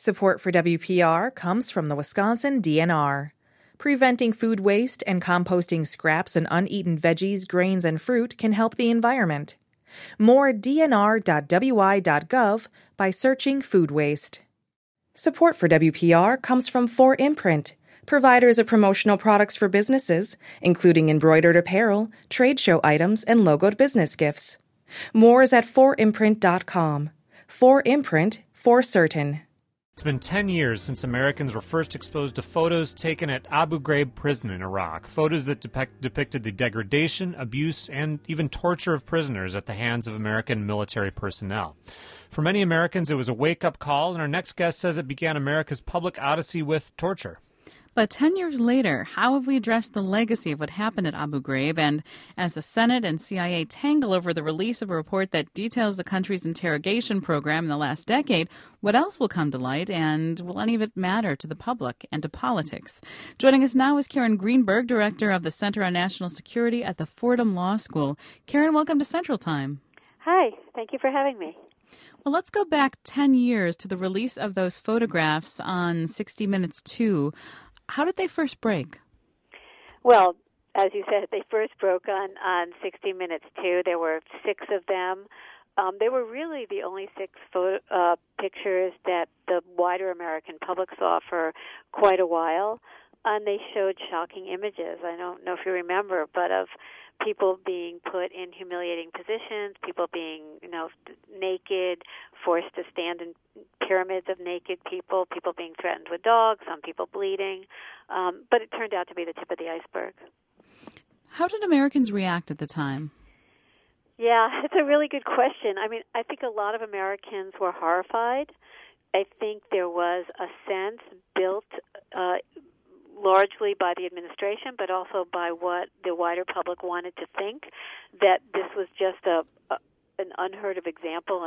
Support for WPR comes from the Wisconsin DNR. Preventing food waste and composting scraps and uneaten veggies, grains, and fruit can help the environment. More at dnr.wi.gov by searching food waste. Support for WPR comes from 4imprint, providers of promotional products for businesses, including embroidered apparel, trade show items, and logoed business gifts. More is at 4imprint.com. 4imprint, for certain. It's been 10 years since Americans were first exposed to photos taken at Abu Ghraib prison in Iraq, photos that depicted the degradation, abuse, and even torture of prisoners at the hands of American military personnel. For many Americans, it was a wake-up call, and our next guest says it began America's public odyssey with torture. But 10 years later, how have we addressed the legacy of what happened at Abu Ghraib? And as the Senate and CIA tangle over the release of a report that details the country's interrogation program in the last decade, what else will come to light, and will any of it matter to the public and to politics? Joining us now is Karen Greenberg, director of the Center on National Security at the Fordham Law School. Karen, welcome to Central Time. Hi, thank you for having me. Well, let's go back 10 years to the release of those photographs on 60 Minutes 2. How did they first break? Well, as you said, they first broke on 60 Minutes 2. There were 6 of them. They were really the only 6 pictures that the wider American public saw for quite a while. And they showed shocking images. I don't know if you remember, but of people being put in humiliating positions, people being, naked, forced to stand in pyramids of naked people, people being threatened with dogs, some people bleeding. But it turned out to be the tip of the iceberg. How did Americans react at the time? Yeah, it's a really good question. I mean, I think a lot of Americans were horrified. I think there was a sense built largely by the administration, but also by what the wider public wanted to think, that this was just an unheard of example,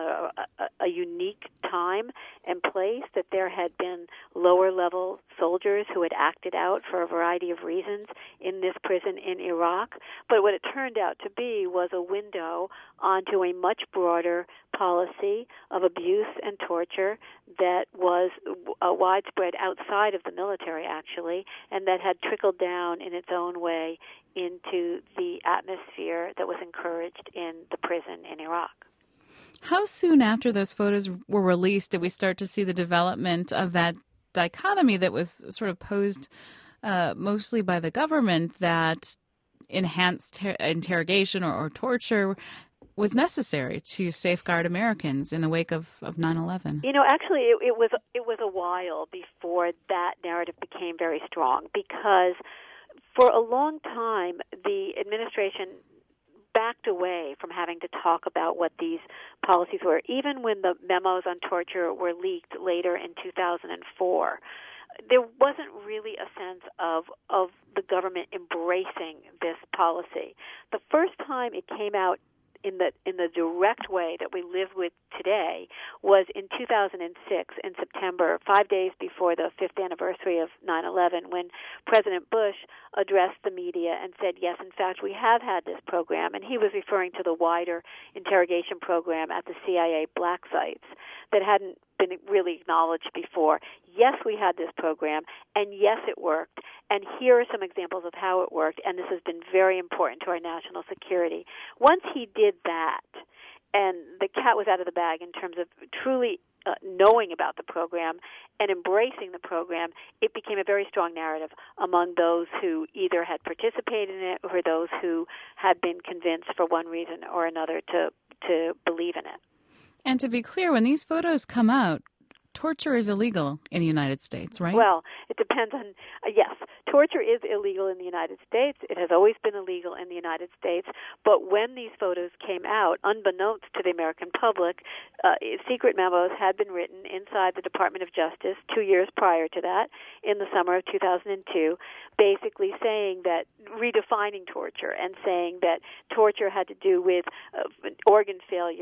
a unique time and place, that there had been lower-level soldiers who had acted out for a variety of reasons in this prison in Iraq. But what it turned out to be was a window onto a much broader policy of abuse and torture that was widespread outside of the military, actually, and that had trickled down in its own way into the atmosphere that was encouraged in the prison in Iraq. How soon after those photos were released did we start to see the development of that dichotomy that was sort of posed mostly by the government, that enhanced interrogation or torture was necessary to safeguard Americans in the wake of 9/11? Actually, it was a while before that narrative became very strong, because for a long time the administration backed away from having to talk about what these policies were. Even when the memos on torture were leaked later in 2004, there wasn't really a sense of the government embracing this policy. The first time it came out in the direct way that we live with today was in 2006 in September, 5 days before the 5th anniversary of 9/11, when President Bush addressed the media and said, yes, in fact, we have had this program, and he was referring to the wider interrogation program at the CIA black sites that hadn't been really acknowledged before. Yes, we had this program, and yes, it worked, and here are some examples of how it worked, and this has been very important to our national security. Once he did that, and the cat was out of the bag in terms of truly knowing about the program and embracing the program, it became a very strong narrative among those who either had participated in it or those who had been convinced for one reason or another to believe in it. And to be clear, when these photos come out, torture is illegal in the United States, right? Well, it depends on, yes, torture is illegal in the United States. It has always been illegal in the United States. But when these photos came out, unbeknownst to the American public, secret memos had been written inside the Department of Justice 2 years prior to that, in the summer of 2002, basically saying that, redefining torture and saying that torture had to do with organ failure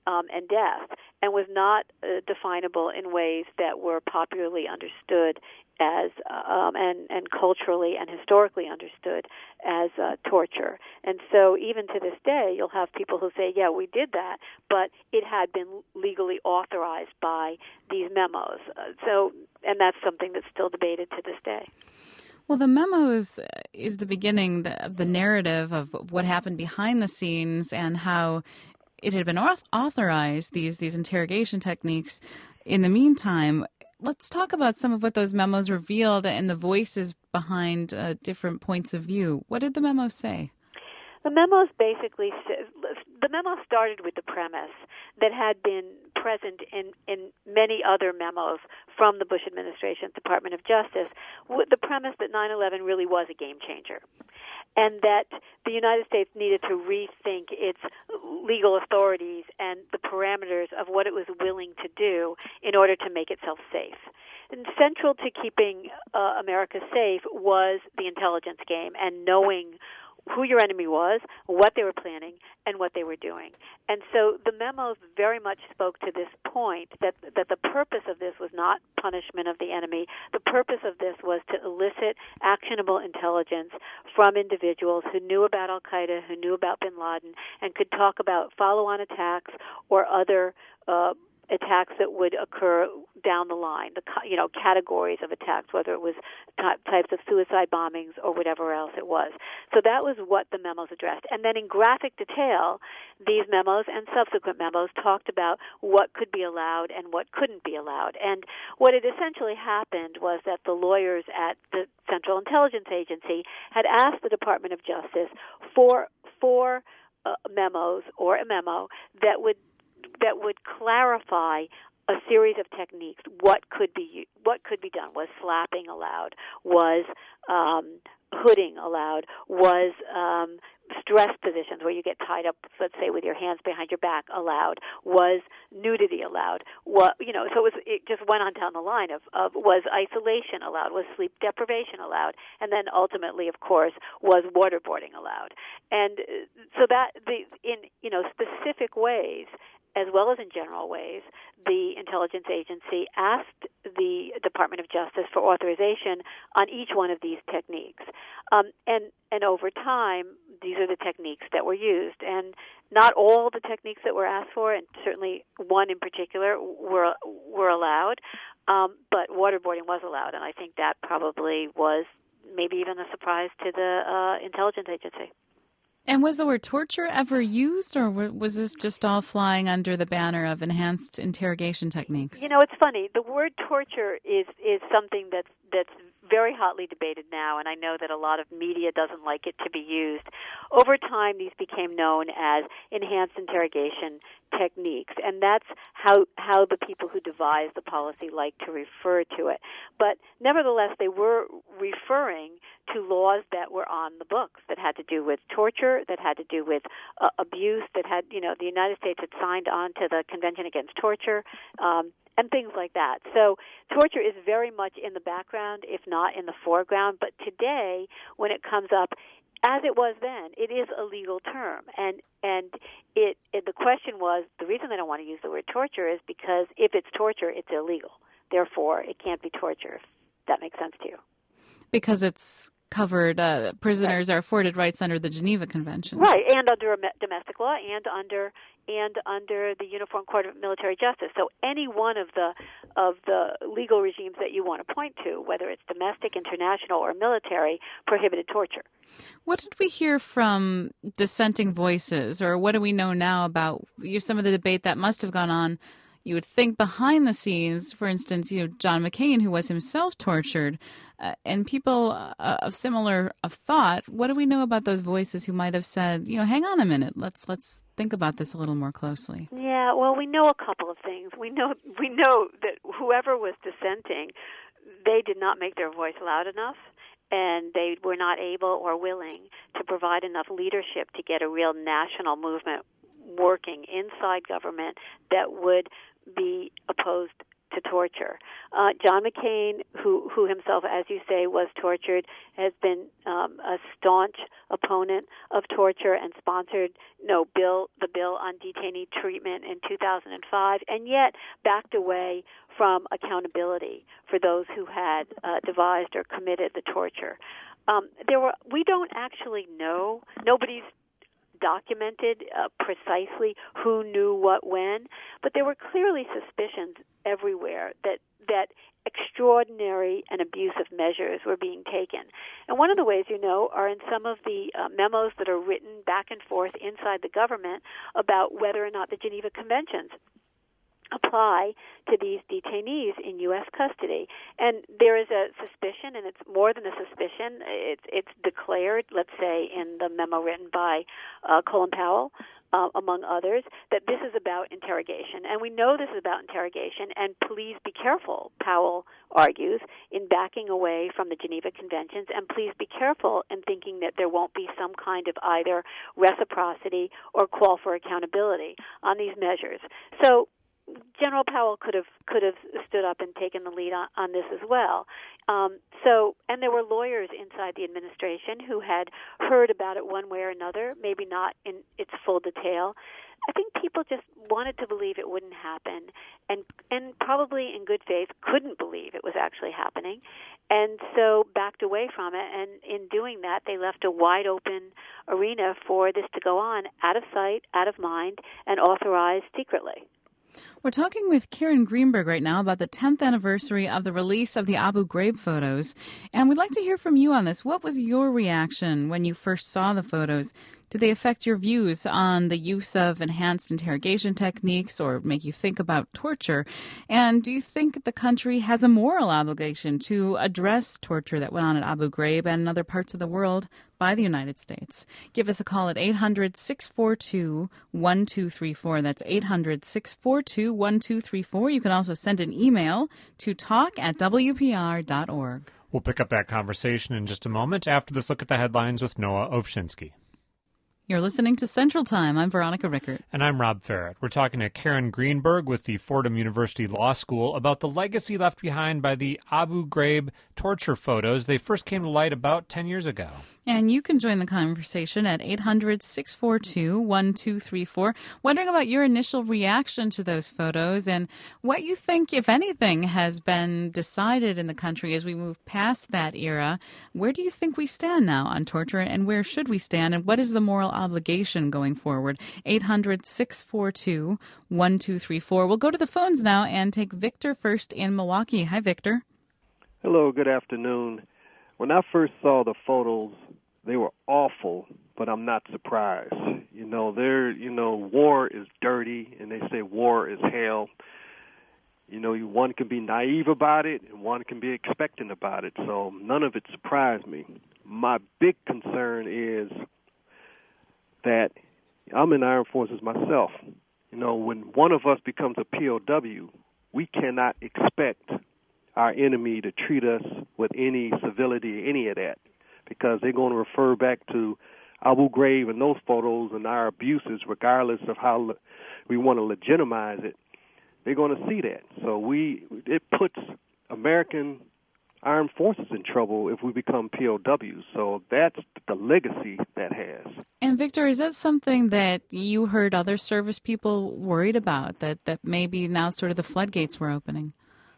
and death, and was not definable in ways that were popularly understood as and culturally and historically understood as torture. And so even to this day, you'll have people who say, yeah, we did that, but it had been legally authorized by these memos. And that's something that's still debated to this day. Well, the memos is the beginning of the narrative of what happened behind the scenes and how it had been authorized, these interrogation techniques. In the meantime, let's talk about some of what those memos revealed and the voices behind different points of view. What did the memos say? The memos basically the memo started with the premise that had been present in many other memos from the Bush administration's Department of Justice, with the premise that 9/11 really was a game changer, and that the United States needed to rethink its legal authorities and the parameters of what it was willing to do in order to make itself safe. And central to keeping America safe was the intelligence game and knowing who your enemy was, what they were planning, and what they were doing. And so the memos very much spoke to this point that the purpose of this was not punishment of the enemy. The purpose of this was to elicit actionable intelligence from individuals who knew about Al-Qaeda, who knew about bin Laden, and could talk about follow-on attacks or other attacks that would occur down the line, categories of attacks, whether it was types of suicide bombings or whatever else it was. So that was what the memos addressed. And then in graphic detail, these memos and subsequent memos talked about what could be allowed and what couldn't be allowed. And what had essentially happened was that the lawyers at the Central Intelligence Agency had asked the Department of Justice for memos or a memo that would clarify a series of techniques. What could be done? Was slapping allowed? Was hooding allowed? Was stress positions where you get tied up, let's say, with your hands behind your back allowed? Was nudity allowed? So it just went on down the line of was isolation allowed? Was sleep deprivation allowed? And then ultimately, of course, was waterboarding allowed? And so that in specific ways, as well as in general ways, the intelligence agency asked the Department of Justice for authorization on each one of these techniques. And over time, these are the techniques that were used. And not all the techniques that were asked for, and certainly one in particular, were allowed, but waterboarding was allowed. And I think that probably was maybe even a surprise to the intelligence agency. And was the word torture ever used, or was this just all flying under the banner of enhanced interrogation techniques? It's funny. The word torture is something that's very hotly debated now, and I know that a lot of media doesn't like it to be used. Over time, these became known as enhanced interrogation techniques, and that's how the people who devised the policy like to refer to it. But nevertheless, they were referring to laws that were on the books that had to do with torture, that had to do with abuse, that had, the United States had signed on to the Convention Against Torture, and things like that. So torture is very much in the background, if not in the foreground. But today, when it comes up, as it was then, it is a legal term. And the question was, the reason they don't want to use the word torture is because if it's torture, it's illegal. Therefore, it can't be torture, if that makes sense to you. Because it's covered, prisoners are afforded rights under the Geneva Conventions. Right, and under domestic law and under the Uniform Court of Military Justice. So any one of the legal regimes that you want to point to, whether it's domestic, international, or military, prohibited torture. What did we hear from dissenting voices, or what do we know now about some of the debate that must have gone on? You would think behind the scenes, for instance, John McCain, who was himself tortured, and people of similar thought. What do we know about those voices who might have said, hang on a minute, let's think about this a little more closely? Yeah, well, we know a couple of things. We know that whoever was dissenting, they did not make their voice loud enough, and they were not able or willing to provide enough leadership to get a real national movement working inside government that would be opposed to torture. John McCain, who himself, as you say, was tortured, has been a staunch opponent of torture and sponsored the bill on detainee treatment in 2005, and yet backed away from accountability for those who had devised or committed the torture. We don't actually know. Nobody's documented precisely who knew what when, but there were clearly suspicions everywhere that extraordinary and abusive measures were being taken. And one of the ways are in some of the memos that are written back and forth inside the government about whether or not the Geneva Conventions apply to these detainees in U.S. custody. And there is a suspicion, and it's more than a suspicion. It's declared, let's say, in the memo written by Colin Powell, among others, that this is about interrogation. And we know this is about interrogation, and please be careful, Powell argues, in backing away from the Geneva Conventions, and please be careful in thinking that there won't be some kind of either reciprocity or call for accountability on these measures. So General Powell could have stood up and taken the lead on this as well. And there were lawyers inside the administration who had heard about it one way or another, maybe not in its full detail. I think people just wanted to believe it wouldn't happen, and probably in good faith couldn't believe it was actually happening, and so backed away from it. And in doing that, they left a wide open arena for this to go on, out of sight, out of mind, and authorized secretly. We're talking with Karen Greenberg right now about the 10th anniversary of the release of the Abu Ghraib photos. And we'd like to hear from you on this. What was your reaction when you first saw the photos? Did they affect your views on the use of enhanced interrogation techniques or make you think about torture? And do you think the country has a moral obligation to address torture that went on at Abu Ghraib and in other parts of the world by the United States? Give us a call at 800-642-1234. That's 800-642-1234. You can also send an email to talk@wpr.org. We'll pick up that conversation in just a moment after this look at the headlines with Noah Ovchinsky. You're listening to Central Time. I'm Veronica Rickert. And I'm Rob Farrett. We're talking to Karen Greenberg with the Fordham University Law School about the legacy left behind by the Abu Ghraib torture photos. They first came to light about 10 years ago. And you can join the conversation at 800-642-1234. Wondering about your initial reaction to those photos and what you think, if anything, has been decided in the country as we move past that era. Where do you think we stand now on torture, and where should we stand, and what is the moral obligation going forward? 800-642-1234. We'll go to the phones now and take Victor first in Milwaukee. Hi, Victor. Hello, good afternoon. When I first saw the photos, they were awful, but I'm not surprised. War is dirty, and they say war is hell. One can be naive about it, and one can be expectant about it, so none of it surprised me. My big concern is that I'm in the Armed Forces myself. When one of us becomes a POW, we cannot expect our enemy to treat us with any civility, any of that, because they're going to refer back to Abu Ghraib and those photos and our abuses, regardless of how we want to legitimize it. They're going to see that. So it puts American armed forces in trouble if we become POWs. So that's the legacy that has. And Victor, is that something that you heard other service people worried about, that maybe now sort of the floodgates were opening?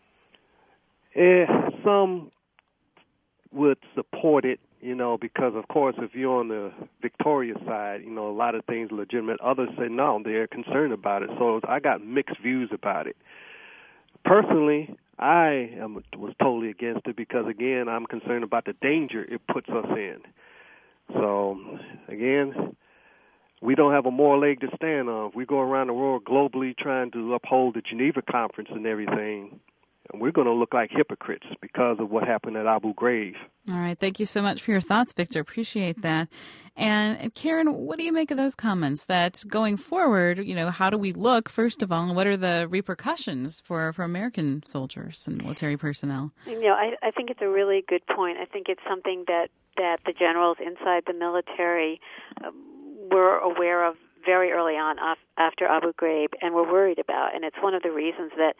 Some would support it, because, of course, if you're on the victorious side, a lot of things are legitimate. Others say no, they're concerned about it. So I got mixed views about it. Personally, I was totally against it because, again, I'm concerned about the danger it puts us in. So, again, we don't have a moral leg to stand on. If we go around the world globally trying to uphold the Geneva Conference and everything, we're going to look like hypocrites because of what happened at Abu Ghraib. All right. Thank you so much for your thoughts, Victor. Appreciate that. And Karen, what do you make of those comments that going forward, how do we look, first of all, and what are the repercussions for American soldiers and military personnel? I think it's a really good point. I think it's something that the generals inside the military were aware of very early on after Abu Ghraib and were worried about. And it's one of the reasons that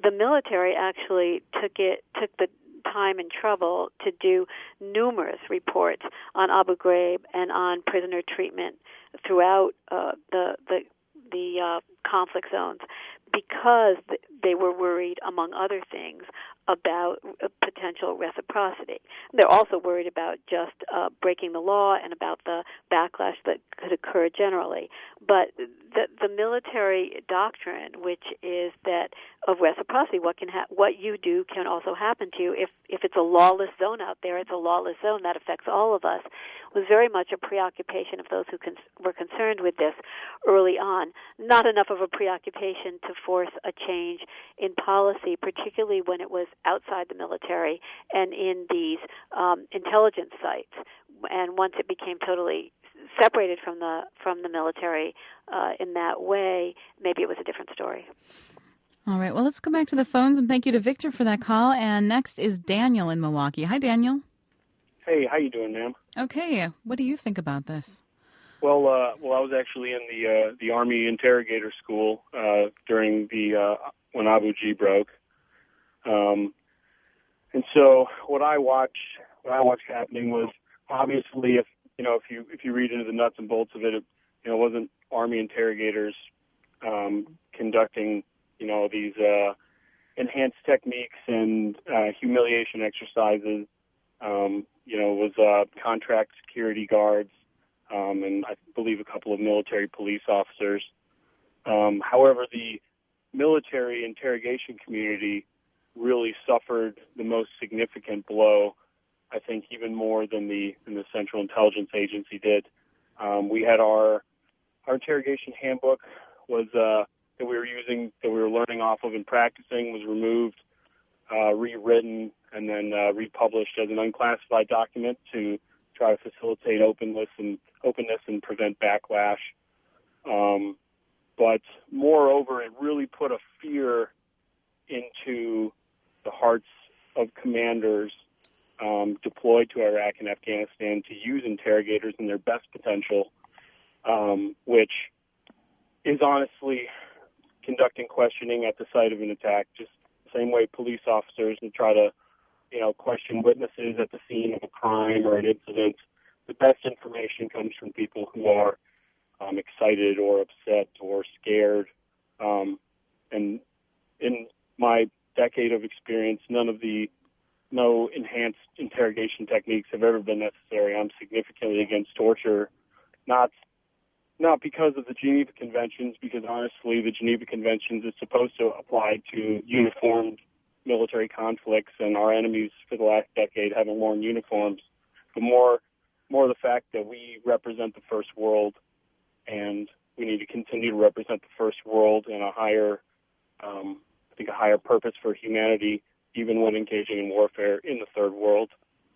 the military actually took the time and trouble to do numerous reports on Abu Ghraib and on prisoner treatment throughout the conflict zones, because they were worried, among other things, about potential reciprocity. They're also worried about just breaking the law and about the backlash that could occur generally. But the military doctrine, which is that of reciprocity, what you do can also happen to you. If it's a lawless zone out there, it's a lawless zone that affects all of us, was very much a preoccupation of those who were concerned with this early on. Not enough of a preoccupation to force a change in policy, particularly when it was outside the military and in these intelligence sites. And once it became totally separated from the military in that way, maybe it was a different story. All right, well, let's go back to the phones, and thank you to Victor for that call. And next is Daniel in Milwaukee. Hi, Daniel. Hey, how you doing, ma'am? Okay, what do you think about this? Well, I was actually in the Army interrogator school during when Abu Ghraib broke, and so what I watched happening was, obviously, if you read into the nuts and bolts of it, it wasn't Army interrogators conducting these enhanced techniques and humiliation exercises. It was contract security guards, and I believe a couple of military police officers. However, the military interrogation community really suffered the most significant blow, I think, even more than the Central Intelligence Agency did. We had our interrogation handbook that we were using, that we were learning off of and practicing, was removed, rewritten, and then republished as an unclassified document to try to facilitate openness and prevent backlash. But moreover, it really put a fear into the hearts of commanders deployed to Iraq and Afghanistan to use interrogators in their best potential, which is honestly conducting questioning at the site of an attack, just the same way police officers would try to, question witnesses at the scene of a crime or an incident. The best information comes from people who are excited or upset or scared. And in my decade of experience, no enhanced interrogation techniques have ever been necessary. I'm significantly against torture, not because of the Geneva Conventions, because honestly, the Geneva Conventions is supposed to apply to uniformed military conflicts, and our enemies for the last decade haven't worn uniforms. But more the fact that we represent the first world, and we need to continue to represent the first world in a higher purpose for humanity, even when engaging in warfare in the third world.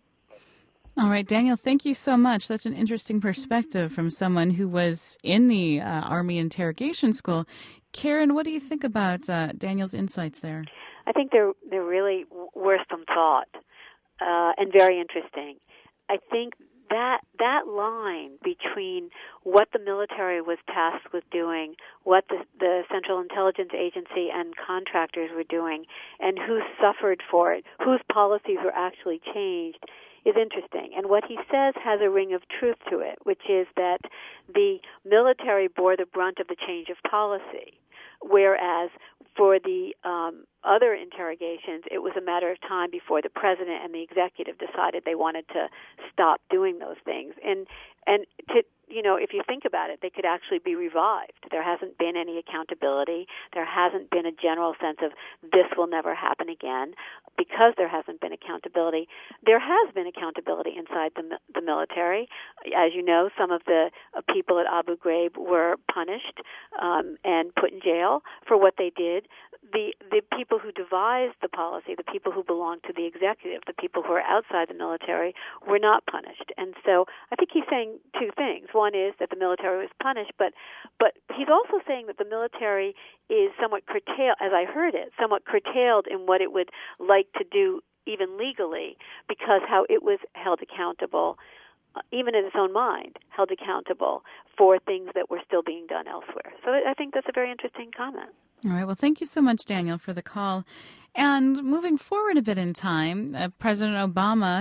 All right, Daniel, thank you so much. Such an interesting perspective from someone who was in the Army interrogation school. Karen, what do you think about Daniel's insights there? I think they're really worth some thought and very interesting. I think that line between what the military was tasked with doing, what the Central Intelligence Agency and contractors were doing, and who suffered for it, whose policies were actually changed, is interesting. And what he says has a ring of truth to it, which is that the military bore the brunt of the change of policy, whereas for the other interrogations, it was a matter of time before the president and the executive decided they wanted to stop doing those things. And to, if you think about it, they could actually be revived. There hasn't been any accountability. There hasn't been a general sense of this will never happen again. Because there hasn't been accountability, there has been accountability inside the military. As you know, some of the people at Abu Ghraib were punished and put in jail for what they did. The people who devised the policy, the people who belonged to the executive, the people who are outside the military, were not punished. And so I think he's saying two things. One is that the military was punished, but he's also saying that the military is somewhat curtailed, as I heard it, somewhat curtailed in what it would like to do even legally, because how it was held accountable, even in its own mind, held accountable for things that were still being done elsewhere. So I think that's a very interesting comment. All right. Well, thank you so much, Daniel, for the call. And moving forward a bit in time, President Obama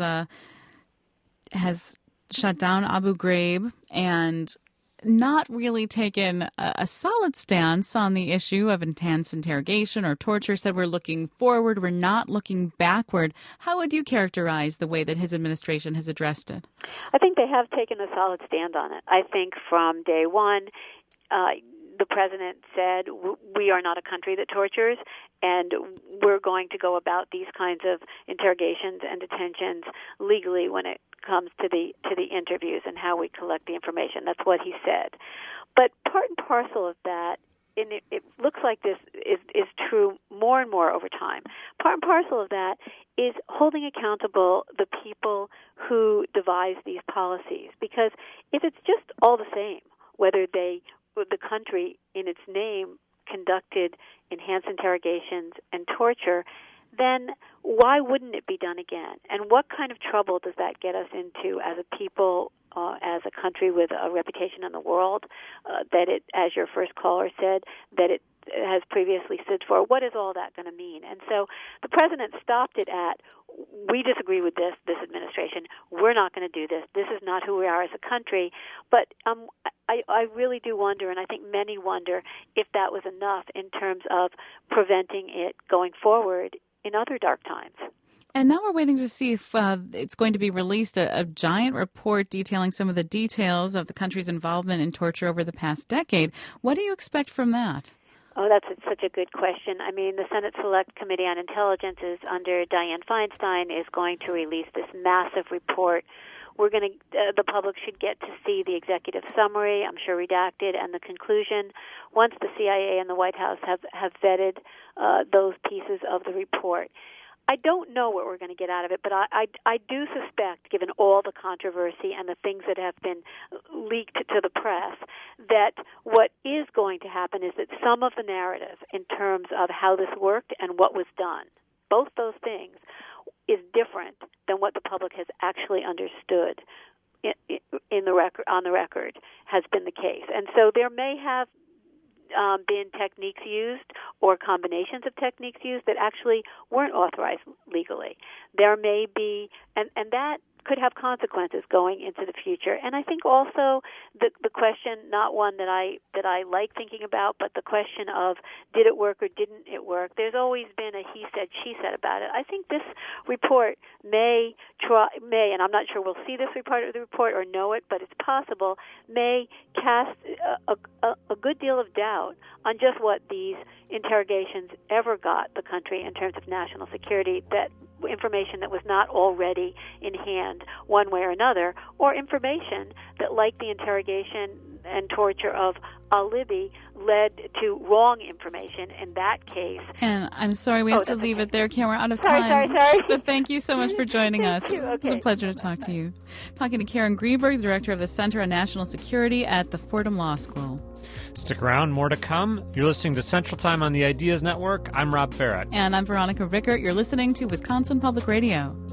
has shut down Abu Ghraib and not really taken a solid stance on the issue of enhanced interrogation or torture, said we're looking forward, we're not looking backward. How would you characterize the way that his administration has addressed it? I think they have taken a solid stand on it. I think from day one, the president said, we are not a country that tortures, and we're going to go about these kinds of interrogations and detentions legally when it comes to the interviews and how we collect the information. That's what he said. But part and parcel of that, and it looks like this is true more and more over time, part and parcel of that is holding accountable the people who devise these policies. Because if it's just all the same, whether the country in its name conducted enhanced interrogations and torture, then why wouldn't it be done again? And what kind of trouble does that get us into as a people, as a country with a reputation in the world, that it, as your first caller said, that it has previously stood for? What is all that going to mean? And so the president stopped it at, we disagree with this administration. We're not going to do this. This is not who we are as a country. But I really do wonder, and I think many wonder, if that was enough in terms of preventing it going forward in other dark times. And now we're waiting to see if it's going to be released, a giant report detailing some of the details of the country's involvement in torture over the past decade. What do you expect from that? Oh, that's such a good question. I mean, the Senate Select Committee on Intelligence is under Dianne Feinstein is going to release this massive report. The public should get to see the executive summary, I'm sure redacted, and the conclusion once the CIA and the White House have vetted those pieces of the report. I don't know what we're going to get out of it, but I do suspect, given all the controversy and the things that have been leaked to the press, that what is going to happen is that some of the narrative in terms of how this worked and what was done, both those things, is different than what the public has actually understood on the record has been the case. And so there may have been techniques used or combinations of techniques used that actually weren't authorized legally. There may be, and that could have consequences going into the future. And I think also the question, not one that I like thinking about, but the question of did it work or didn't it work? There's always been a he said, she said about it. I think this report may, and I'm not sure we'll see this report or know it, but it's possible, may cast a good deal of doubt on just what these interrogations ever got the country in terms of national security, that information that was not already in hand one way or another, or information that, like the interrogation and torture of al-Libi, led to wrong information in that case. And I'm sorry, we have to leave it there, Karen. We're out of time. Sorry. But thank you so much for joining us. You. It was a pleasure to talk to you. Talking to Karen Greenberg, Director of the Center on National Security at the Fordham Law School. Stick around, more to come. You're listening to Central Time on the Ideas Network. I'm Rob Farrett. And I'm Veronica Rickert. You're listening to Wisconsin Public Radio.